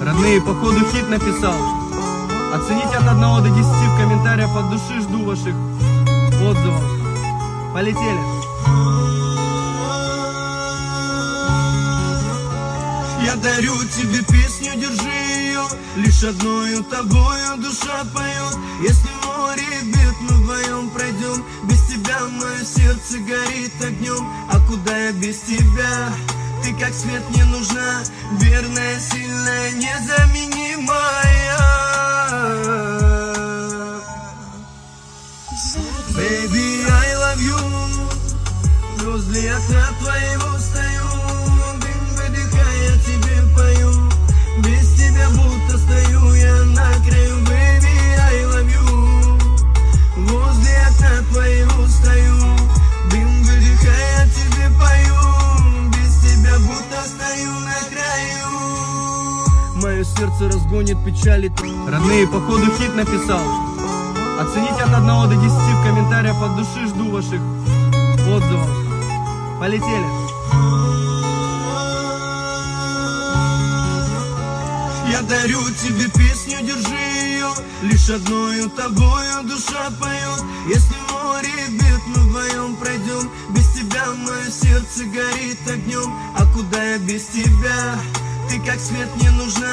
Родные, походу хит написал. Оцените от 1 до 10 в комментариях, от души жду ваших отзывов. Полетели. Я дарю тебе песню, держи ее, лишь одною тобою душа поет. Если море бьет, мы вдвоем пройдем. Без тебя мое сердце горит огнем. А куда я без тебя? Ты как свет мне нужна, верная, сильная, незаменимая. Baby, I love you. Возле окна твоего стою, дым выдыхая тебе пою. Без тебя будто стою я на краю. Baby, I love you. Возле окна твоего стою, дым выдыхая тебе пою. Без тебя будто стою на краю. Мое сердце разгонит печали. Родные, походу хит написал. Оцените от 1 до 10 в комментариях, от души жду ваших отзывов. Полетели. Я дарю тебе песню, держи ее, лишь одною тобою душа поет. Если море бьет, мы вдвоем пройдем. Без тебя мое сердце горит огнем. А куда я без тебя? Ты как свет мне нужна.